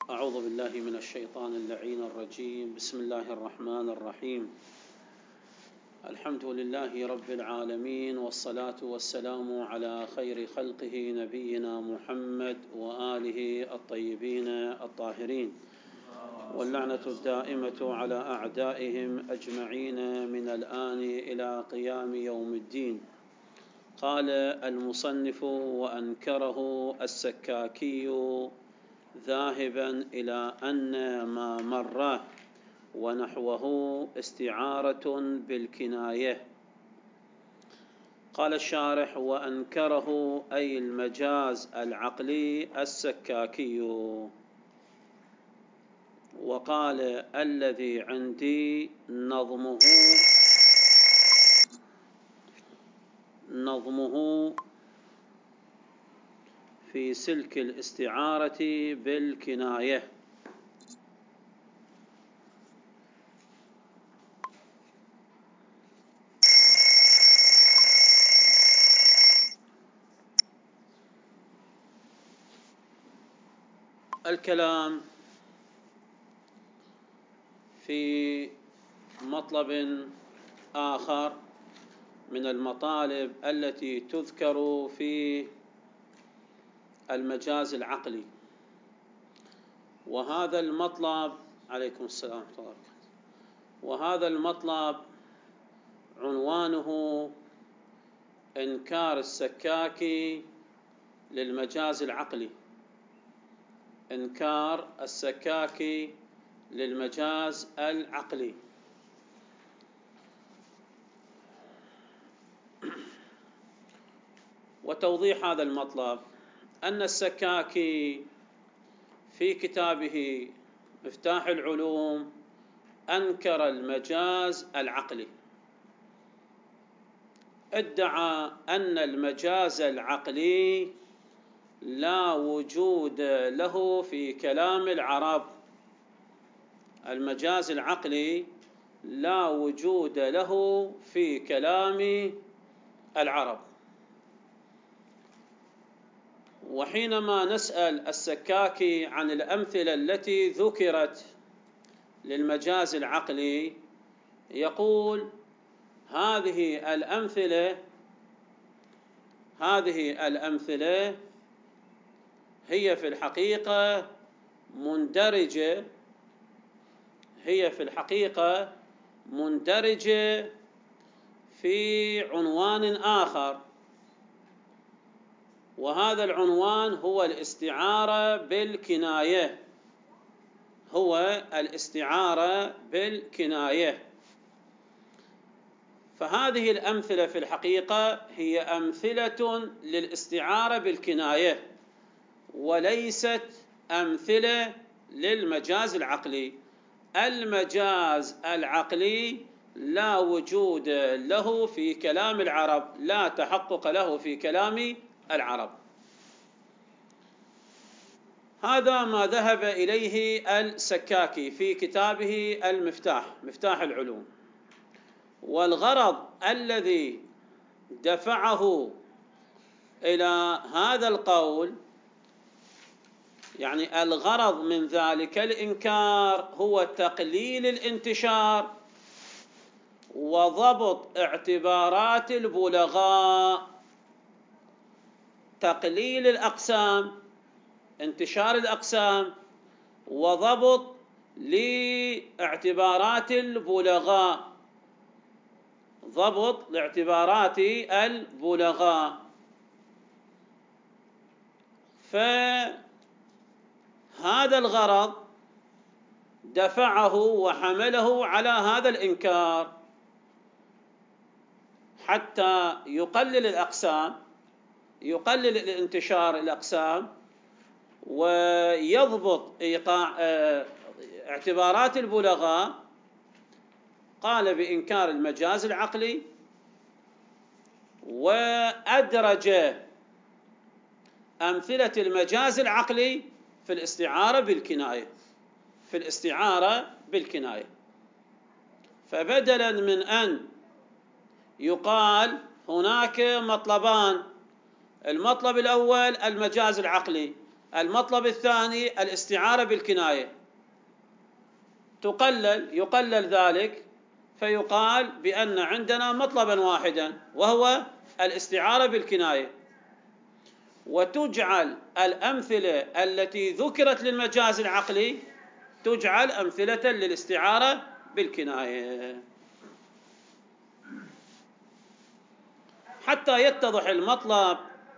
أعوذ بالله من الشيطان اللعين الرجيم. بسم الله الرحمن الرحيم. الحمد لله رب العالمين، والصلاة والسلام على خير خلقه نبينا محمد وآله الطيبين الطاهرين، واللعنة الدائمة على أعدائهم أجمعين من الآن إلى قيام يوم الدين. قال المصنف: وأنكره السكاكي ذاهبا إلى أن ما مر ونحوه استعارة بالكناية. قال الشارح: وأنكره أي المجاز العقلي السكاكي. وقال: الذي عندي نظمه في سلك الاستعارة بالكناية. الكلام في مطلب آخر من المطالب التي تذكر في المجاز العقلي، وهذا المطلب عليكم السلام ورحمة الله وبركاته. وهذا المطلب عنوانه إنكار السكاكي للمجاز العقلي. إنكار السكاكي للمجاز العقلي. وتوضيح هذا المطلب أن السكاكي في كتابه مفتاح العلوم أنكر المجاز العقلي، ادعى أن المجاز العقلي لا وجود له في كلام العرب. المجاز العقلي لا وجود له في كلام العرب. وحينما نسأل السكاكي عن الأمثلة التي ذكرت للمجاز العقلي يقول: هذه الأمثلة هي في الحقيقة مندرجة في عنوان آخر، وهذا العنوان هو الاستعارة بالكناية. فهذه الأمثلة في الحقيقة هي أمثلة للاستعارة بالكناية، وليست أمثلة للمجاز العقلي. المجاز العقلي لا وجود له في كلام العرب، لا تحقق له في كلام العرب. هذا ما ذهب إليه السكاكي في كتابه مفتاح العلوم. والغرض الذي دفعه إلى هذا القول، يعني الغرض من ذلك الإنكار، هو تقليل الانتشار وضبط اعتبارات البلغاء. تقليل الأقسام، انتشار الأقسام، وضبط لاعتبارات البلغاء، ضبط لاعتبارات البلغاء. فهذا الغرض دفعه وحمله على هذا الإنكار، حتى يقلل الأقسام، يقلل الانتشار الأقسام، ويضبط اعتبارات البلغاء. قال بإنكار المجاز العقلي، وأدرج أمثلة المجاز العقلي في الاستعارة بالكناية. فبدلا من أن يقال هناك مطلبان: المطلب الأول المجاز العقلي، المطلب الثاني الاستعارة بالكناية، يقلل ذلك فيقال بأن عندنا مطلبا واحدا وهو الاستعارة بالكناية، وتجعل الأمثلة التي ذكرت للمجاز العقلي تجعل أمثلة للاستعارة بالكناية، حتى يتضح المطلب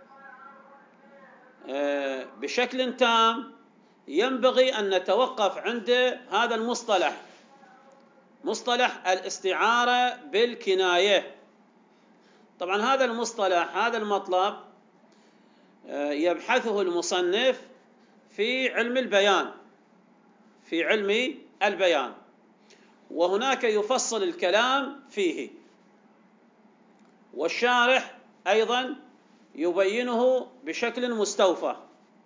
بشكل تام. ينبغي أن نتوقف عند هذا المصطلح، مصطلح الاستعارة بالكناية. طبعا هذا المصطلح، هذا المطلب يبحثه المصنف في علم البيان، في علم البيان، وهناك يفصل الكلام فيه، والشارح أيضا يبينه بشكل مستوفى.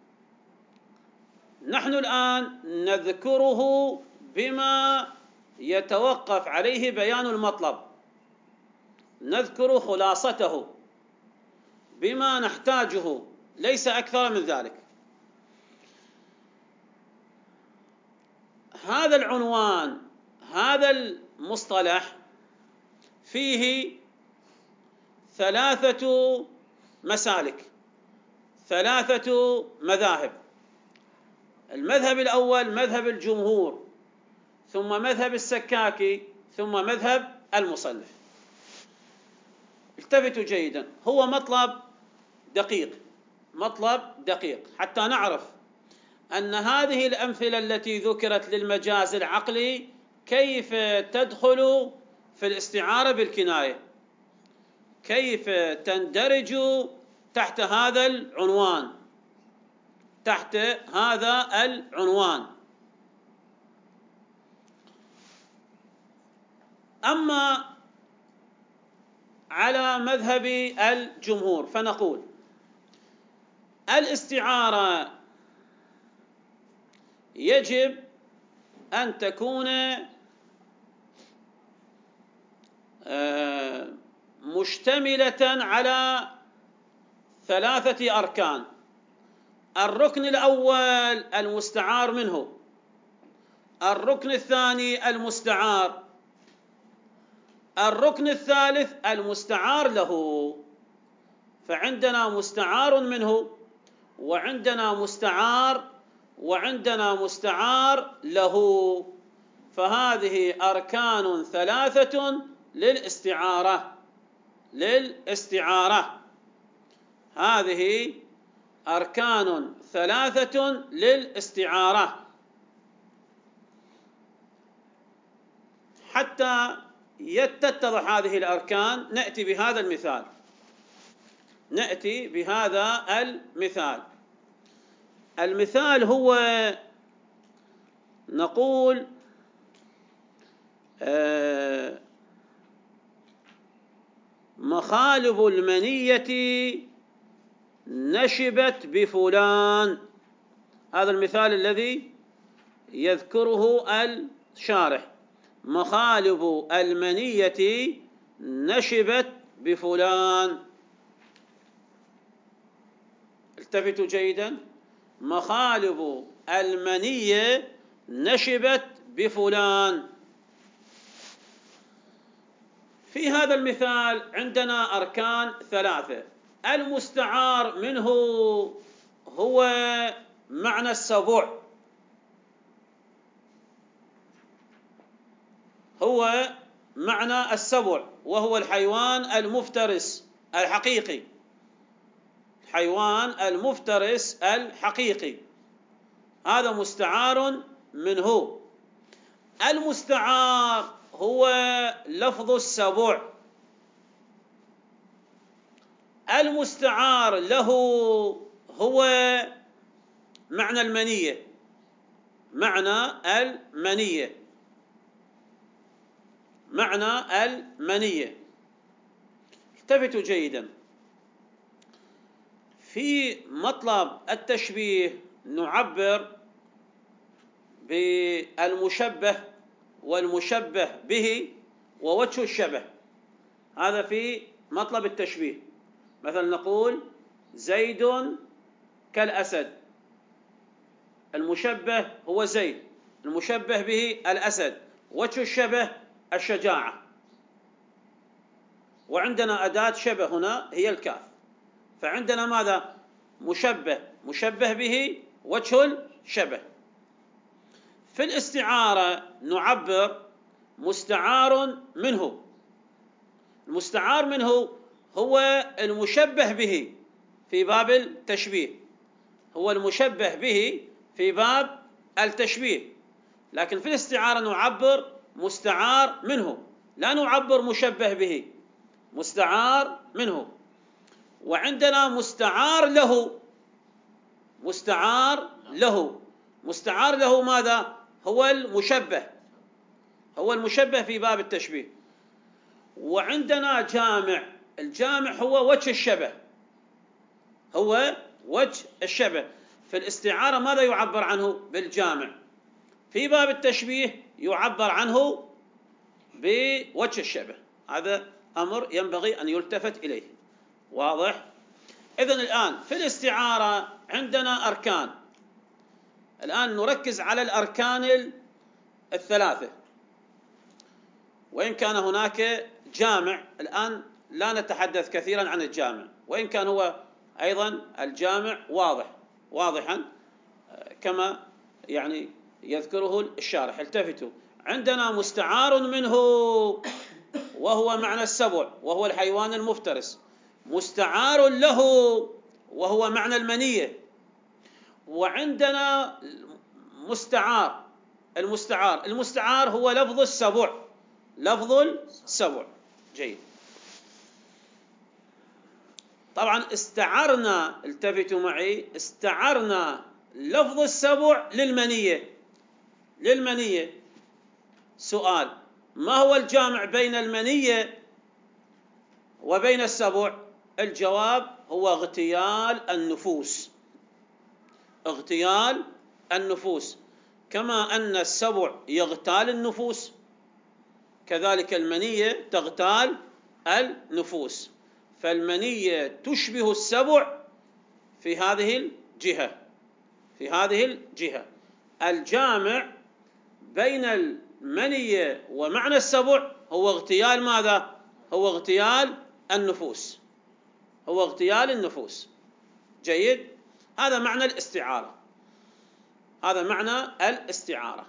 نحن الآن نذكره بما يتوقف عليه بيان المطلب، نذكر خلاصته بما نحتاجه، ليس أكثر من ذلك. هذا العنوان، هذا المصطلح فيه 3 مسالك، 3 مذاهب. المذهب الأول مذهب الجمهور، ثم مذهب السكاكي، ثم مذهب المصنف. التفتوا جيدا، هو مطلب دقيق حتى نعرف أن هذه الأمثلة التي ذكرت للمجاز العقلي كيف تدخل في الاستعارة بالكناية، كيف تندرج تحت هذا العنوان، أما على مذهب الجمهور فنقول الاستعارة يجب أن تكون مشتملة على 3 أركان. الركن الأول المستعار منه، الركن الثاني المستعار، الركن الثالث المستعار له. فعندنا مستعار منه، وعندنا مستعار له، فهذه أركان 3 للاستعارة، هذه أركان 3 للاستعارة. حتى تتضح هذه الأركان نأتي بهذا المثال. المثال هو نقول مخالب المنية نشبت بفلان. هذا المثال الذي يذكره الشارح، مخالب المنية نشبت بفلان. التفتوا جيدا، مخالب المنية نشبت بفلان. في هذا المثال عندنا أركان 3. المستعار منه هو معنى السبع، وهو الحيوان المفترس الحقيقي، هذا مستعار منه. المستعار هو لفظ السبع، المستعار له هو معنى المنية. التفتوا جيدا، في مطلب التشبيه نعبر بالمشبه والمشبه به ووجه الشبه. هذا في مطلب التشبيه. مثلا نقول زيد كالأسد، المشبه هو زيد، المشبه به الأسد، وجه الشبه الشجاعة، وعندنا أداة شبه هنا هي الكاف. فعندنا ماذا؟ مشبه، مشبه به، وجه الشبه. في الاستعارة نعبر مستعار منه. المستعار منه هو المشبه به في باب التشبيه، هو المشبه به في باب التشبيه. لكن في الاستعارة نعبر مستعار منه، لا نعبر مشبه به، مستعار منه. وعندنا مستعار له، مستعار له، مستعار له ماذا؟ هو المشبه، هو المشبه في باب التشبيه. وعندنا جامع، الجامع هو وجه الشبه، هو وجه الشبه. في الاستعارة ماذا يعبر عنه؟ بالجامع. في باب التشبيه يعبر عنه بوجه الشبه. هذا أمر ينبغي أن يلتفت إليه. واضح؟ إذن الآن في الاستعارة عندنا أركان. الآن نركز على الأركان الثلاثة، وإن كان هناك جامع الآن لا نتحدث كثيرا عن الجامع، وإن كان هو أيضا الجامع واضحا كما يعني يذكره الشارح. التفتوا، عندنا مستعار منه وهو معنى السبع وهو الحيوان المفترس، مستعار له وهو معنى المنية، وعندنا مستعار. المستعار هو لفظ السبع، لفظ السبع. جيد. طبعا استعرنا، التفتوا معي، استعرنا لفظ السبع للمنية. سؤال: ما هو الجامع بين المنية وبين السبع؟ الجواب هو اغتيال النفوس، اغتيال النفوس. كما أن السبع يغتال النفوس، كذلك المنية تغتال النفوس. فالمنية تشبه السبع في هذه الجهة، في هذه الجهة. الجامع بين المنية ومعنى السبع هو اغتيال ماذا؟ هو اغتيال النفوس، هو اغتيال النفوس. جيد. هذا معنى الاستعارة، هذا معنى الاستعارة.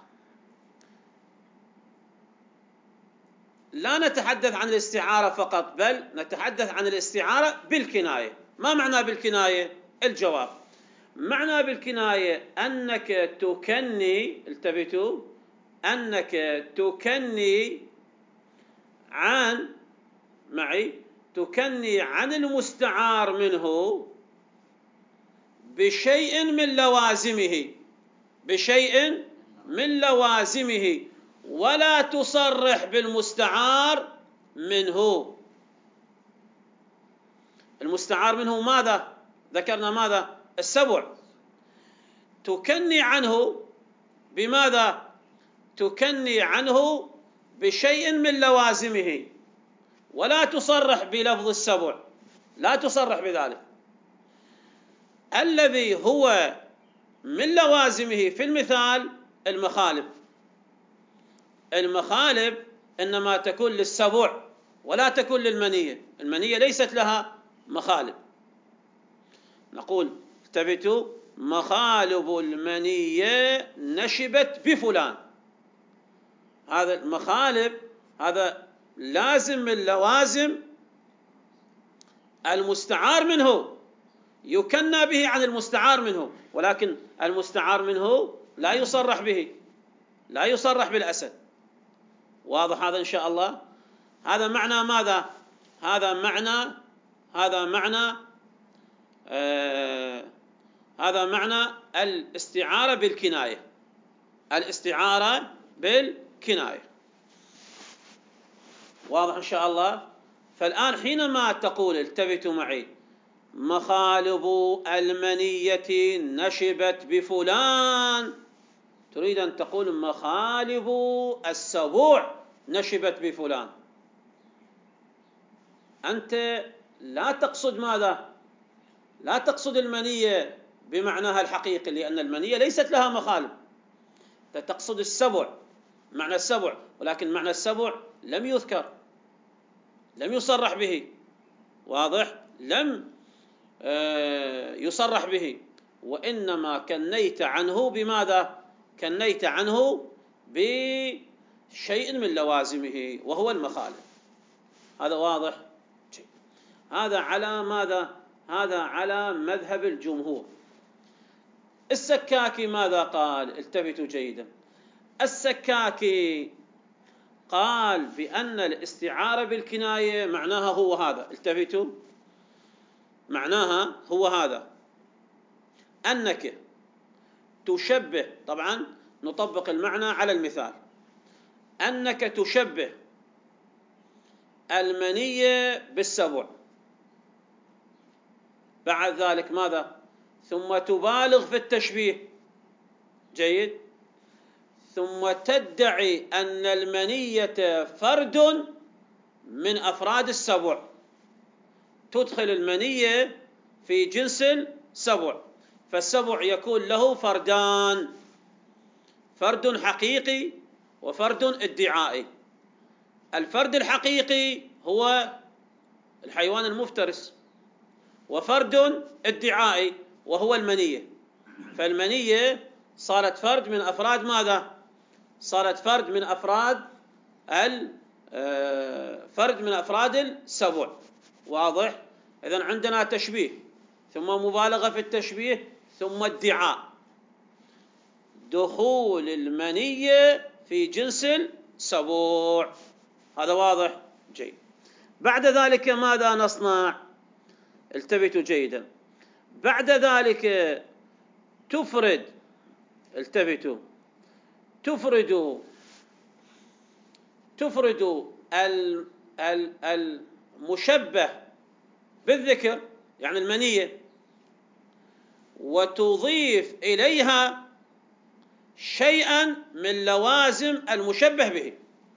لا نتحدث عن الاستعارة فقط، بل نتحدث عن الاستعارة بالكناية. ما معنى بالكناية؟ الجواب: معنى بالكناية أنك تكني، التفتوا، أنك تكني عن، معي، تكني عن المستعار منه بشيء من لوازمه، بشيء من لوازمه، ولا تصرح بالمستعار منه. المستعار منه ماذا؟ ذكرنا ماذا؟ السبع. تكني عنه بماذا؟ تكني عنه بشيء من لوازمه، ولا تصرح بلفظ السبع، لا تصرح بذلك. الذي هو من لوازمه في المثال المخالب. المخالب إنما تكون للسبع ولا تكون للمنية، المنية ليست لها مخالب. نقول: التفتوا، مخالب المنية نشبت بفلان. هذا المخالب هذا لازم من لوازم المستعار منه، يكنى به عن المستعار منه، ولكن المستعار منه لا يصرح به، لا يصرح بالأسد. واضح هذا إن شاء الله؟ هذا معنى ماذا؟ هذا معنى الاستعارة بالكناية، الاستعارة بالكناية. واضح إن شاء الله؟ فالآن حينما تقول، التفتوا معي، مخالب المنية نشبت بفلان، تريد أن تقول مخالب السبوع نشبت بفلان. أنت لا تقصد ماذا؟ لا تقصد المنية بمعناها الحقيقي، لأن المنية ليست لها مخالب. تقصد السبع، معنى السبع، ولكن معنى السبع لم يذكر، لم يصرح به. واضح؟ لم يصرح به، وإنما كنيت عنه بماذا؟ كنيت عنه بشيء من لوازمه وهو المخالب. هذا واضح؟ هذا على ماذا؟ هذا على مذهب الجمهور. السكاكي ماذا قال؟ التفتوا جيدا. السكاكي قال بأن الاستعارة بالكناية معناها هو هذا، التفتوا، معناها هو هذا، أنك تشبه، طبعا نطبق المعنى على المثال، أنك تشبه المنية بالسبع، بعد ذلك ماذا؟ ثم تبالغ في التشبيه، جيد، ثم تدعي أن المنية فرد من أفراد السبع، تدخل المنية في جنس السبع، فالسبع يكون له فردان، فرد حقيقي وفرد ادعائي. الفرد الحقيقي هو الحيوان المفترس، وفرد ادعائي وهو المنية. فالمنية صارت فرد من أفراد ماذا؟ صارت فرد من أفراد فرد من أفراد السبع. واضح؟ إذن عندنا تشبيه، ثم مبالغة في التشبيه، ثم ادعاء دخول المنية في جنس السبوع. هذا واضح؟ جيد. بعد ذلك ماذا نصنع؟ التفتوا جيدا. بعد ذلك تفرد، التفتوا، تفرد المشبه بالذكر، يعني المنية، وتضيف إليها شيئا من لوازم المشبه به.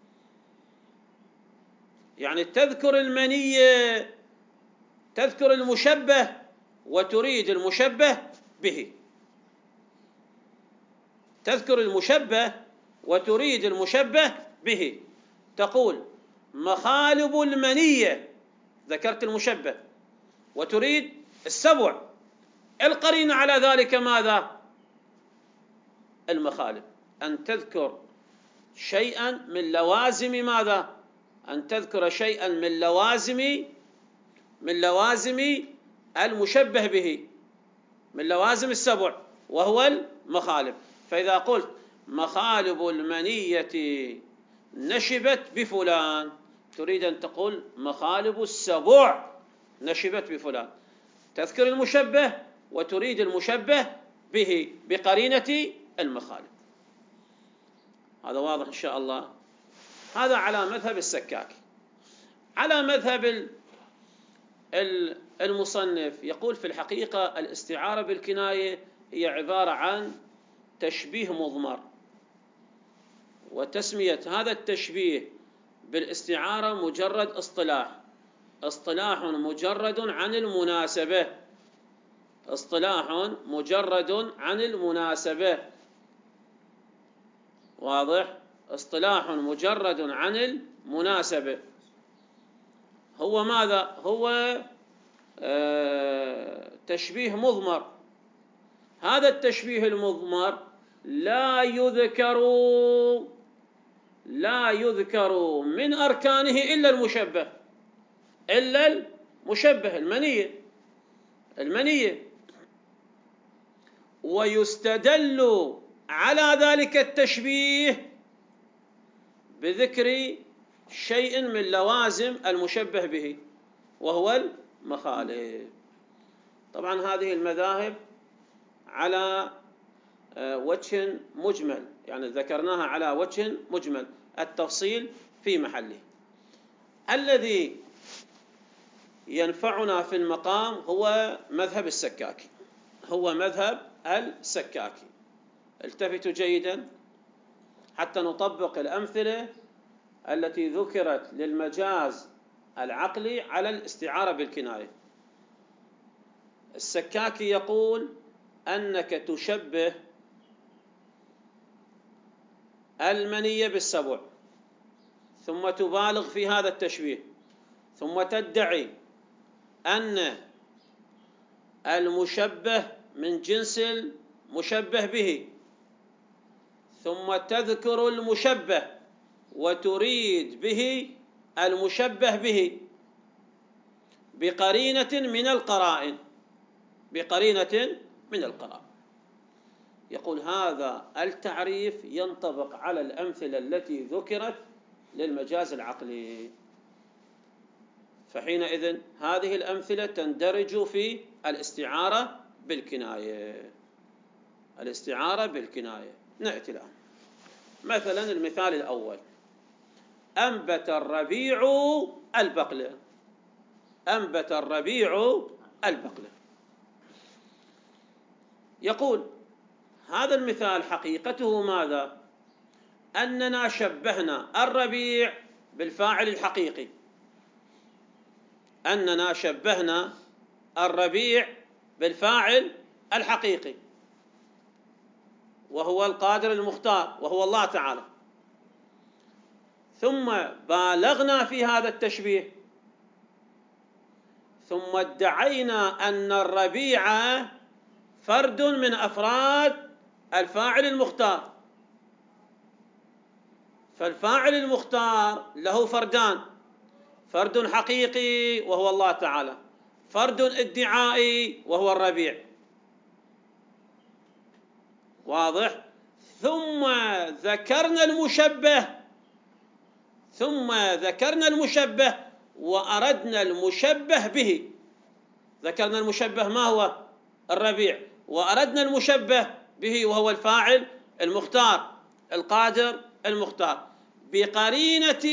يعني تذكر المنية، تذكر المشبه وتريد المشبه به، تذكر المشبه وتريد المشبه به. تقول مخالب المنية، ذكرت المشبه وتريد السبع، القرينة على ذلك ماذا؟ المخالب. أن تذكر شيئا من لوازم ماذا؟ أن تذكر شيئا من لوازم المشبه به، من لوازم السبع، وهو المخالب. فإذا قلت مخالب المنية نشبت بفلان، تريد أن تقول مخالب السبع نشبت بفلان، تذكر المشبه وتريد المشبه به بقرينة المخالب. هذا واضح إن شاء الله. هذا على مذهب السكاكي. على مذهب المصنف يقول في الحقيقة الاستعارة بالكناية هي عبارة عن تشبيه مضمر، وتسمية هذا التشبيه بالاستعارة مجرد اصطلاح مجرد عن المناسبة، اصطلاح مجرد عن المناسبة. واضح؟ اصطلاح مجرد عن المناسبة. هو ماذا؟ هو تشبيه مضمر. هذا التشبيه المضمر لا يذكر من أركانه إلا المشبه، المنية، ويستدل على ذلك التشبيه بذكر شيء من لوازم المشبه به وهو المخالب. طبعا هذه المذاهب على وجه مجمل، يعني ذكرناها على وجه مجمل، التفصيل في محله. الذي ينفعنا في المقام هو مذهب السكاكي، هو مذهب السكاكي. التفتوا جيدا حتى نطبق الأمثلة التي ذكرت للمجاز العقلي على الاستعارة بالكناية. السكاكي يقول أنك تشبه المني بالسبع، ثم تبالغ في هذا التشبيه، ثم تدعي أن المشبه من جنس المشبه به، ثم تذكر المشبه وتريد به المشبه به بقرينة من القرائن، يقول هذا التعريف ينطبق على الأمثلة التي ذكرت للمجاز العقلي، فحينئذ هذه الأمثلة تندرج في الاستعارة بالكناية. نأتي الآن مثلا المثال الأول: أنبت الربيع البقلة. يقول هذا المثال حقيقته ماذا؟ أننا شبهنا الربيع بالفاعل الحقيقي، وهو القادر المختار، وهو الله تعالى، ثم بالغنا في هذا التشبيه، ثم ادعينا أن الربيع فرد من أفراد الفاعل المختار، فالفاعل المختار له فردان: فرد حقيقي وهو الله تعالى، فرد ادعائي وهو الربيع. واضح؟ ثم ذكرنا المشبه وأردنا المشبه به. ذكرنا المشبه ما هو؟ الربيع، وأردنا المشبه به وهو الفاعل المختار، القادر المختار، بقرينة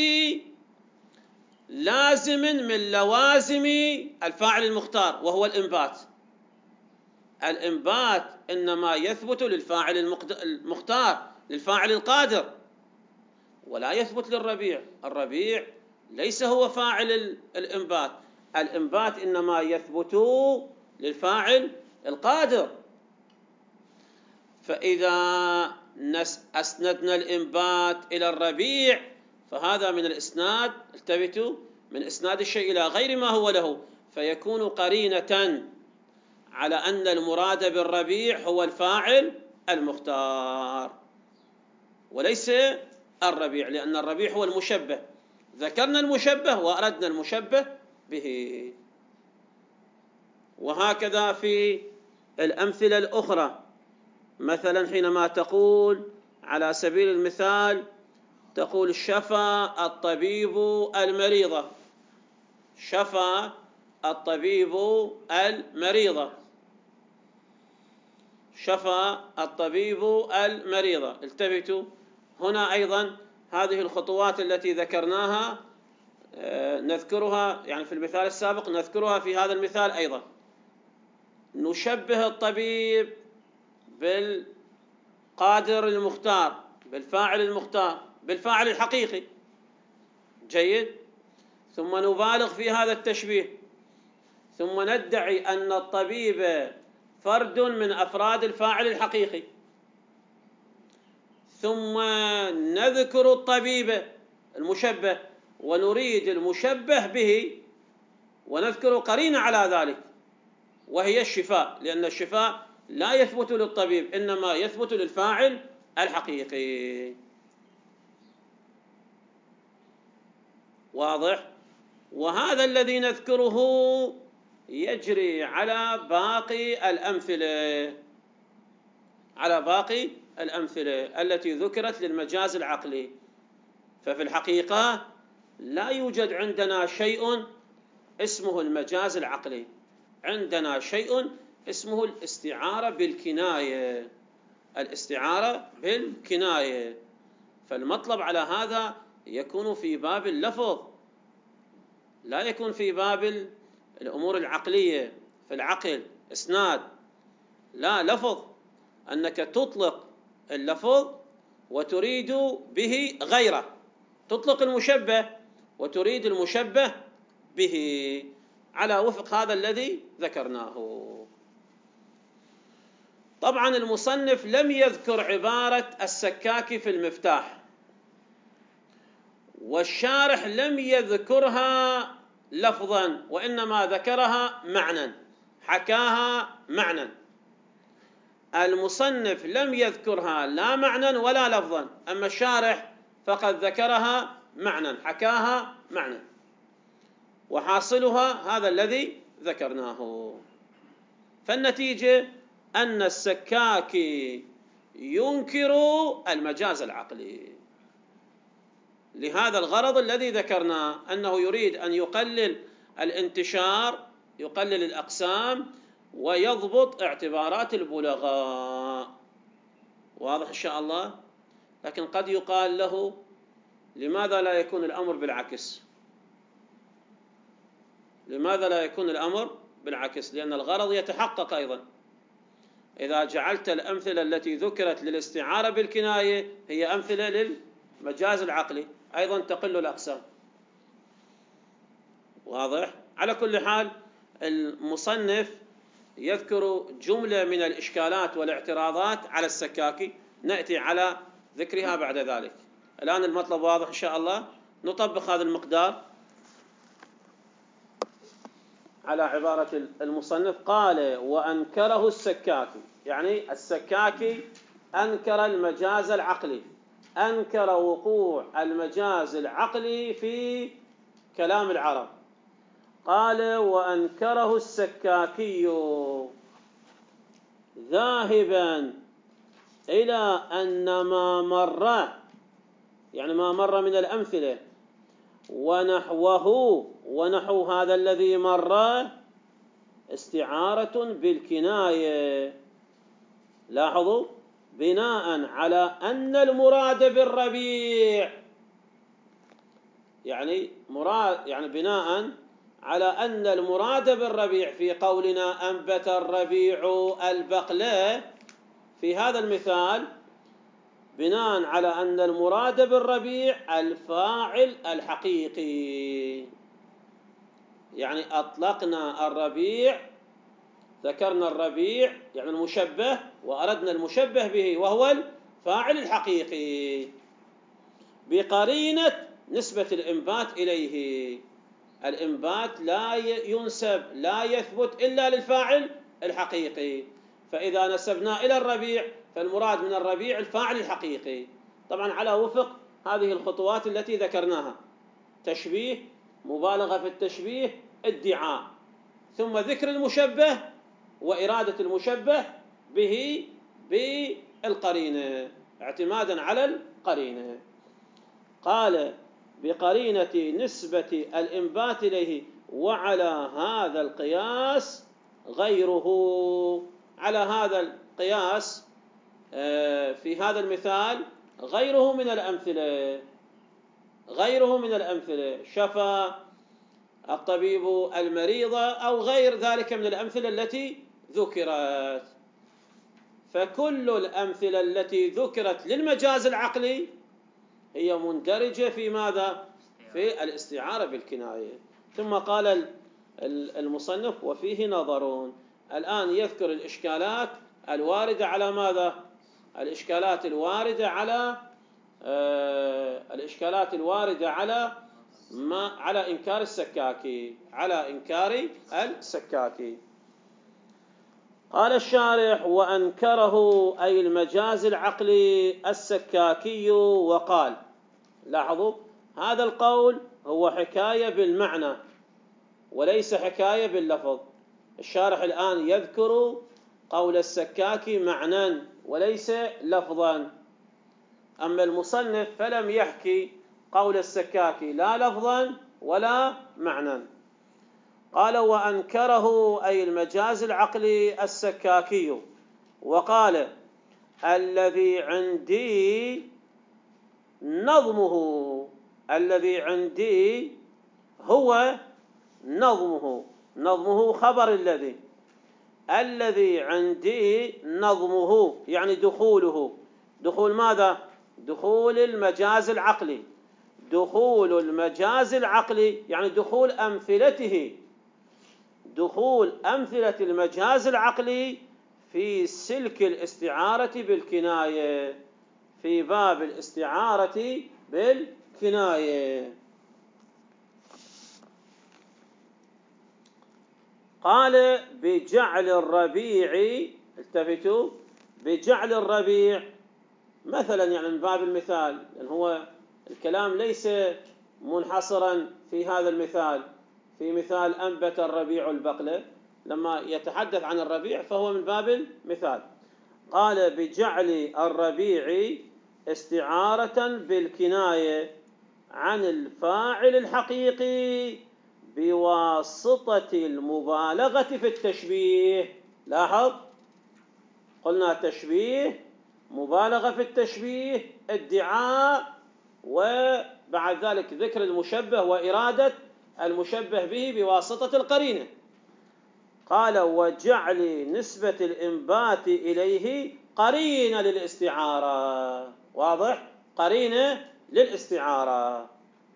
لازم من لوازم الفاعل المختار، وهو الإنبات. الإنبات إنما يثبت للفاعل المختار، للفاعل القادر، ولا يثبت للربيع. الربيع ليس هو فاعل الإنبات، الإنبات إنما يثبت للفاعل القادر. فإذا أسندنا الإنبات إلى الربيع فهذا من الإسناد، التفتوا، من إسناد الشيء إلى غير ما هو له، فيكون قرينة على أن المراد بالربيع هو الفاعل المختار وليس الربيع، لأن الربيع هو المشبه. ذكرنا المشبه وأردنا المشبه به. وهكذا في الأمثلة الأخرى، مثلا حينما تقول على سبيل المثال، تقول شفى الطبيب المريضة. شفى الطبيب المريضة. شفى الطبيب المريضة. التفتوا هنا أيضا هذه الخطوات التي ذكرناها نذكرها، يعني في المثال السابق نذكرها في هذا المثال أيضا. نشبه الطبيب بالقادر المختار، بالفاعل المختار، بالفاعل الحقيقي. جيد. ثم نبالغ في هذا التشبيه، ثم ندعي أن الطبيب فرد من أفراد الفاعل الحقيقي، ثم نذكر الطبيب المشبه ونريد المشبه به، ونذكر قرينة على ذلك وهي الشفاء، لأن الشفاء لا يثبت للطبيب، إنما يثبت للفاعل الحقيقي. واضح؟ وهذا الذي نذكره يجري على باقي الأمثلة التي ذكرت للمجاز العقلي. ففي الحقيقة لا يوجد عندنا شيء اسمه المجاز العقلي، عندنا شيء اسمه الاستعارة بالكناية. فالمطلب على هذا يكون في باب اللفظ، لا يكون في باب الأمور العقلية. في العقل إسناد، لا، لفظ، أنك تطلق اللفظ وتريد به غيره، تطلق المشبه وتريد المشبه به، على وفق هذا الذي ذكرناه. طبعا المصنف لم يذكر عبارة السكاكي في المفتاح، والشارح لم يذكرها لفظا، وإنما ذكرها معنى، حكاها معنى. المصنف لم يذكرها لا معنى ولا لفظا، أما الشارح فقد ذكرها معنى، حكاها معنى، وحاصلها هذا الذي ذكرناه. فالنتيجة أن السكاكي ينكر المجاز العقلي لهذا الغرض الذي ذكرناه، أنه يريد أن يقلل الانتشار، يقلل الأقسام، ويضبط اعتبارات البلغاء. واضح إن شاء الله؟ لكن قد يقال له: لماذا لا يكون الأمر بالعكس؟ لماذا لا يكون الأمر بالعكس؟ لأن الغرض يتحقق أيضا. إذا جعلت الأمثلة التي ذكرت للاستعارة بالكناية هي أمثلة للمجاز العقلي، أيضا تقل الأقسام. واضح؟ على كل حال، المصنف يذكر جملة من الإشكالات والاعتراضات على السكاكي، نأتي على ذكرها بعد ذلك. الآن المطلب واضح إن شاء الله. نطبق هذا المقدار على عبارة المصنف. قال: وأنكره السكاكي، يعني السكاكي أنكر المجاز العقلي، أنكر وقوع المجاز العقلي في كلام العرب. قال: وأنكره السكاكي ذاهبا إلى أن ما مر، يعني ما مر من الأمثلة، ونحو هذا الذي مر استعارة بالكناية. لاحظوا: بناء على أن المراد بالربيع، يعني بناء على أن المراد بالربيع في قولنا أنبت الربيع البقلة، في هذا المثال بناء على أن المراد بالربيع الفاعل الحقيقي، يعني أطلقنا الربيع، ذكرنا الربيع يعني المشبه، وأردنا المشبه به وهو الفاعل الحقيقي بقرينة نسبة الإنبات إليه. الإنبات لا ينسب، لا يثبت إلا للفاعل الحقيقي، فإذا نسبنا إلى الربيع فالمراد من الربيع الفاعل الحقيقي، طبعا على وفق هذه الخطوات التي ذكرناها: تشبيه، مبالغة في التشبيه، ادعاء، ثم ذكر المشبه وإرادة المشبه به بالقرينة، اعتمادا على القرينة. قال: بقرينة نسبة الإنبات إليه، وعلى هذا القياس غيره. على هذا القياس في هذا المثال غيره من الأمثلة، غيره من الأمثلة، شفى الطبيب المريض أو غير ذلك من الأمثلة التي ذكرت. فكل الأمثلة التي ذكرت للمجاز العقلي هي مندرجة في ماذا؟ في الاستعارة بالكناية. ثم قال المصنف: وفيه نظرون. الآن يذكر الإشكالات الواردة على ماذا؟ الإشكالات الواردة على إنكار السكاكي، على إنكار السكاكي. قال الشارح: وأنكره أي المجاز العقلي السكاكي، وقال. لاحظوا: هذا القول هو حكاية بالمعنى وليس حكاية باللفظ. الشارح الآن يذكر قول السكاكي معنى وليس لفظا، أما المصنف فلم يحكي قول السكاكي لا لفظا ولا معنى. قال: وأنكره أي المجاز العقلي السكاكي، وقال: الذي عندي نظمه، الذي عندي هو نظمه خبر الذي عندي نظمه، يعني دخوله. دخول ماذا؟ دخول المجاز العقلي، دخول المجاز العقلي يعني دخول أمثلته، دخول أمثلة المجاز العقلي في سلك الاستعارة بالكناية، في باب الاستعارة بالكناية. قال بجعل الربيع، التفتوا، بجعل الربيع مثلا، يعني من باب المثال، يعني هو الكلام ليس منحصرا في هذا المثال، في مثال أنبت الربيع البقلة، لما يتحدث عن الربيع فهو من باب المثال. قال بجعل الربيع استعارة بالكناية عن الفاعل الحقيقي بواسطة المبالغة في التشبيه. لاحظ، قلنا تشبيه، مبالغة في التشبيه، ادعاء، وبعد ذلك ذكر المشبه وإرادة المشبه به بواسطة القرينة. قال وجعل نسبة الإنبات إليه قرينة للاستعارة. واضح؟ قرينة للاستعارة،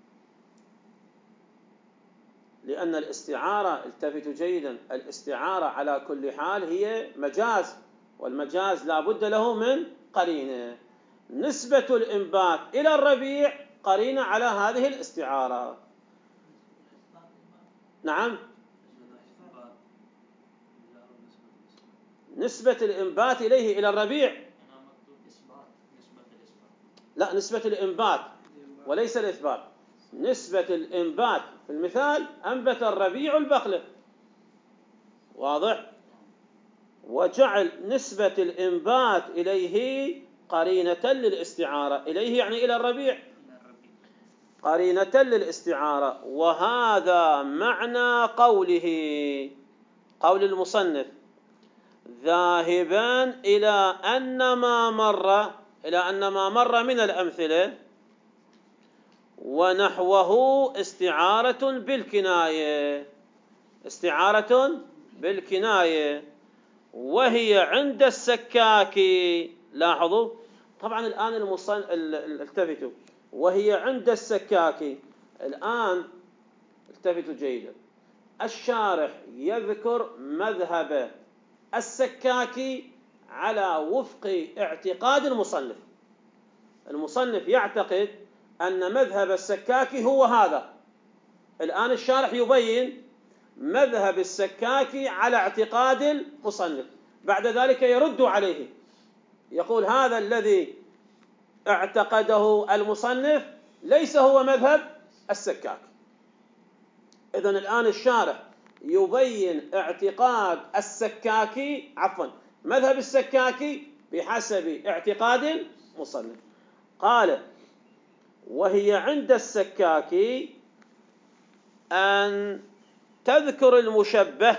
لأن الاستعارة، التفتوا جيدا، الاستعارة على كل حال هي مجاز، والمجاز لا بد له من قرينة. نسبة الإنبات إلى الربيع قرينة على هذه الاستعارة. نعم، نسبة الإنبات إليه إلى الربيع، لا، نسبة الإنبات وليس الإثبات. نسبة الإنبات في المثال أنبت الربيع البقلة. واضح؟ وجعل نسبة الإنبات إليه قرينة للاستعارة، إليه يعني إلى الربيع، قرينة للاستعارة. وهذا معنى قوله، قول المصنف ذاهبا إلى أن ما مر من الأمثلة ونحوه استعارة بالكناية، استعارة بالكناية، وهي عند السكاكي. لاحظوا طبعا الآن التفتوا، وهي عند السكاكي. الآن التفتوا جيدا، الشارح يذكر مذهب السكاكي على وفق اعتقاد المصنف. المصنف يعتقد أن مذهب السكاكي هو هذا. الآن الشارح يبين مذهب السكاكي على اعتقاد المصنف، بعد ذلك يرد عليه، يقول هذا الذي اعتقده المصنف ليس هو مذهب السكاكي. إذن الآن الشارح يبين اعتقاد السكاكي، مذهب السكاكي بحسب اعتقاد المصنف. قال وهي عند السكاكي أن تذكر المشبه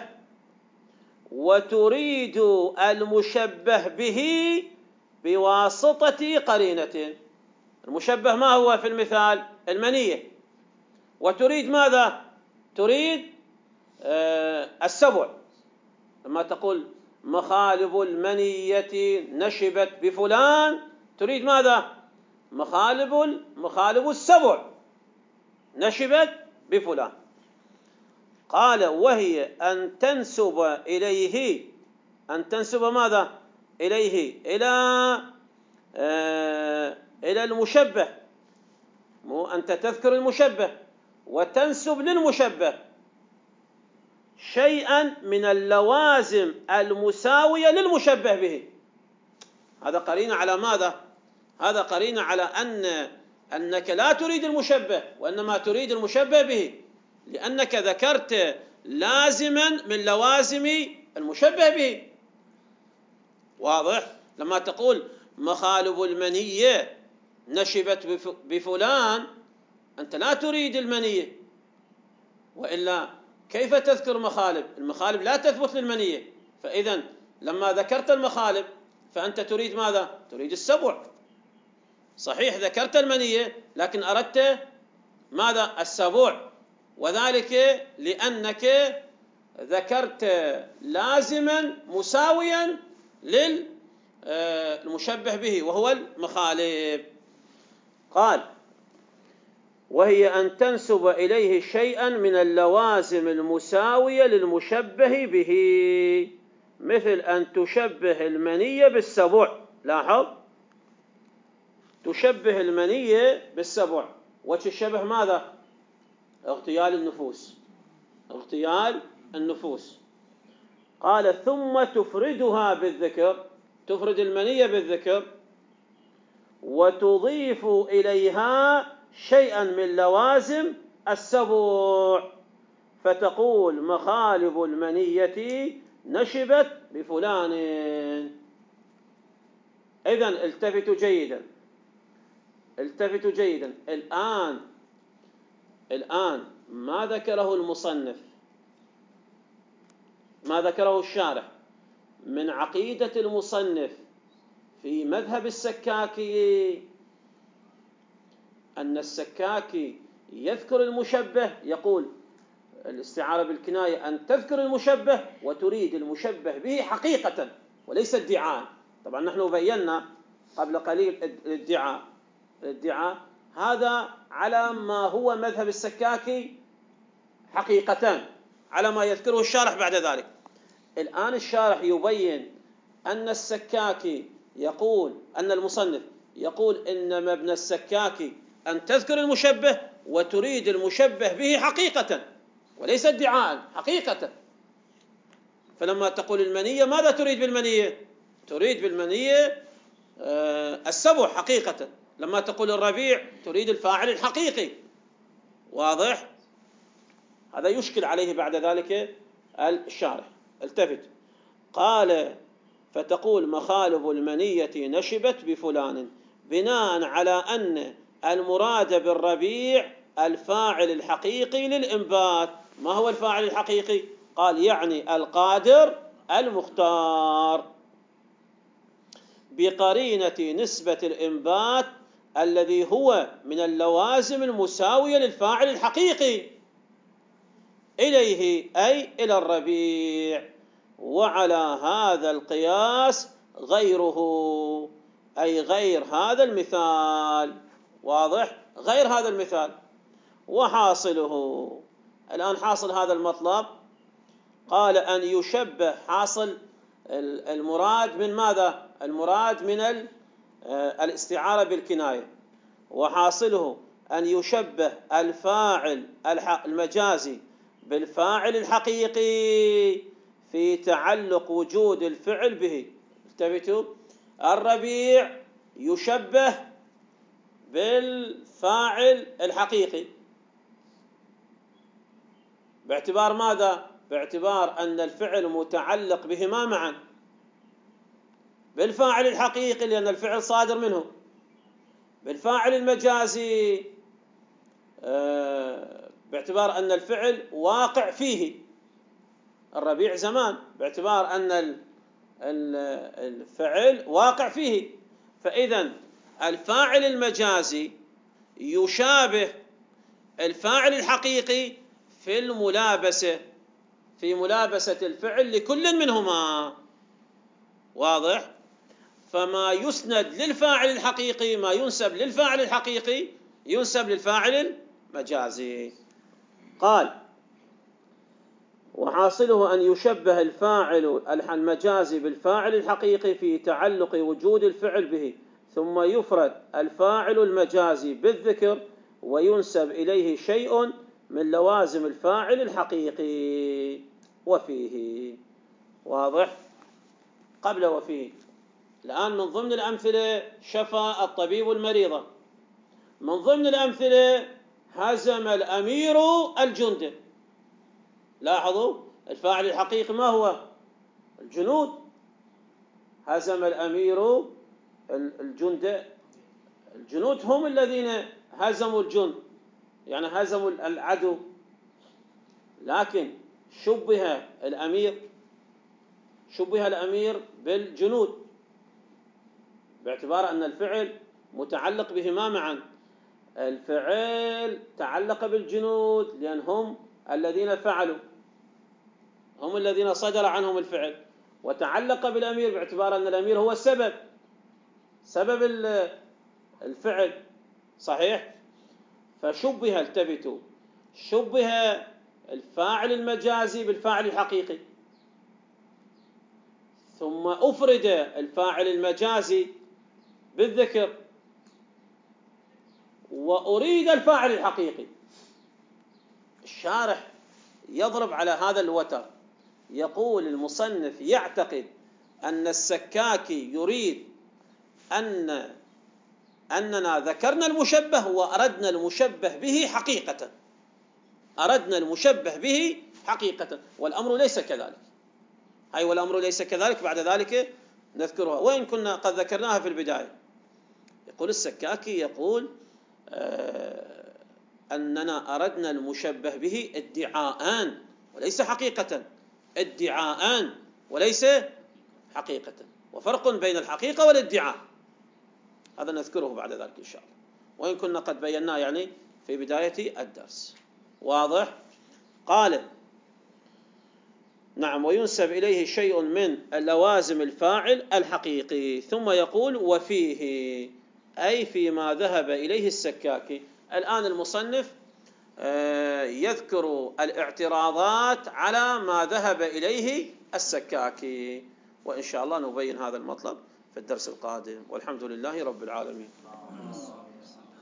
وتريد المشبه به بواسطة قرينة. المشبه ما هو في المثال؟ المنية. وتريد ماذا؟ تريد السبع. لما تقول مخالب المنية نشبت بفلان، تريد ماذا؟ مخالب السبع نشبت بفلان. قال وهي أن تنسب إليه، أن تنسب ماذا؟ إليه، إلى المشبه. مو أنت تذكر المشبه وتنسب للمشبه شيئا من اللوازم المساوية للمشبه به. هذا قرينة على ماذا؟ هذا قرينة على أنك لا تريد المشبه، وإنما تريد المشبه به، لأنك ذكرت لازما من لوازم المشبه به. واضح؟ لما تقول مخالب المنية نشبت بفلان، أنت لا تريد المنية، وإلا كيف تذكر مخالب؟ المخالب لا تثبت للمنية. فإذا لما ذكرت المخالب فأنت تريد ماذا؟ تريد السبع. صحيح ذكرت المنية لكن أردت ماذا؟ السبع، وذلك لأنك ذكرت لازما مساويا للمشبه به وهو المخالب. قال وهي أن تنسب إليه شيئا من اللوازم المساوية للمشبه به مثل أن تشبه المنية بالسبع. لاحظ، تشبه المنية بالسبع. وجه الشبه ماذا؟ اغتيال النفوس، اغتيال النفوس. قال ثم تفردها بالذكر، تفرد المنية بالذكر، وتضيف إليها شيئا من لوازم السبع، فتقول مخالب المنية نشبت بفلان. إذن التفتوا جيدا، التفتوا جيدا. الآن ما ذكره المصنف، ما ذكره الشارح من عقيدة المصنف في مذهب السكاكي، أن السكاكي يذكر المشبه، يقول الاستعارة بالكناية أن تذكر المشبه وتريد المشبه به حقيقة وليس ادعاء. طبعا نحن بينا قبل قليل الادعاء هذا على ما هو مذهب السكاكي حقيقة، على ما يذكره الشارح بعد ذلك. الآن الشارح يبين أن السكاكي يقول، أن المصنف يقول إن مبنى السكاكي أن تذكر المشبه وتريد المشبه به حقيقة وليس ادعاء، حقيقة. فلما تقول المنية ماذا تريد بالمنية؟ تريد بالمنية السبع حقيقة. لما تقول الربيع تريد الفاعل الحقيقي. واضح؟ هذا يشكل عليه بعد ذلك الشارح. التفت، قال فتقول مخالب المنية نشبت بفلان، بناء على أن المراد بالربيع الفاعل الحقيقي للإنبات. ما هو الفاعل الحقيقي؟ قال يعني القادر المختار، بقرينة نسبة الإنبات الذي هو من اللوازم المساوية للفاعل الحقيقي إليه، أي إلى الربيع. وعلى هذا القياس غيره، أي غير هذا المثال. واضح؟ غير هذا المثال. وحاصله، الآن حاصل هذا المطلب، قال أن يشبه، حاصل المراد من ماذا؟ المراد من الاستعارة بالكناية. وحاصله أن يشبه الفاعل المجازي بالفاعل الحقيقي في تعلق وجود الفعل به. انتبهوا، الربيع يشبه بالفاعل الحقيقي باعتبار ماذا؟ باعتبار أن الفعل متعلق بهما معا، بالفاعل الحقيقي لأن الفعل صادر منه، بالفاعل المجازي باعتبار أن الفعل واقع فيه. الربيع زمان باعتبار أن الفعل واقع فيه، فإذا الفاعل المجازي يشابه الفاعل الحقيقي في الملابسة، في ملابسة الفعل لكل منهما. واضح؟ فما يسند للفاعل الحقيقي، ما ينسب للفاعل الحقيقي ينسب للفاعل المجازي. قال وحاصله أن يشبه الفاعل المجازي بالفاعل الحقيقي في تعلق وجود الفعل به، ثم يفرد الفاعل المجازي بالذكر وينسب إليه شيء من لوازم الفاعل الحقيقي وفيه. واضح؟ قبل وفيه. الآن من ضمن الأمثلة شفى الطبيب المريضة، من ضمن الأمثلة هزم الأمير الجند. لاحظوا الفاعل الحقيقي ما هو؟ الجنود. هزم الأمير الجند، الجنود هم الذين هزموا الجند، يعني هزموا العدو. لكن شبه الأمير بالجنود باعتبار أن الفعل متعلق بهما معا. الفعل تعلق بالجنود لأن هم الذين فعلوا، هم الذين صدر عنهم الفعل، وتعلق بالأمير باعتبار أن الأمير هو سبب الفعل. صحيح؟ فشبه، التفتوا، شبه الفاعل المجازي بالفاعل الحقيقي. ثم أفرد الفاعل المجازي بالذكر وأريد الفاعل الحقيقي. الشارح يضرب على هذا الوتر، يقول المصنف يعتقد أن السكاكي يريد أننا ذكرنا المشبه وأردنا المشبه به حقيقة، أردنا المشبه به حقيقة، والأمر ليس كذلك. والأمر ليس كذلك بعد ذلك نذكرها، وإن كنا قد ذكرناها في البداية. يقول السكاكي يقول أننا أردنا المشبه به ادعاءً وليس حقيقة، ادعاءً وليس حقيقة، وفرق بين الحقيقة والادعاء، هذا نذكره بعد ذلك إن شاء الله، وإن كنا قد بيناه في بداية الدرس. واضح؟ قال نعم وينسب إليه شيء من لوازم الفاعل الحقيقي، ثم يقول وفيه أي فيما ذهب إليه السكاكي. الآن المصنف يذكر الاعتراضات على ما ذهب إليه السكاكي، وإن شاء الله نبين هذا المطلب في الدرس القادم، والحمد لله رب العالمين.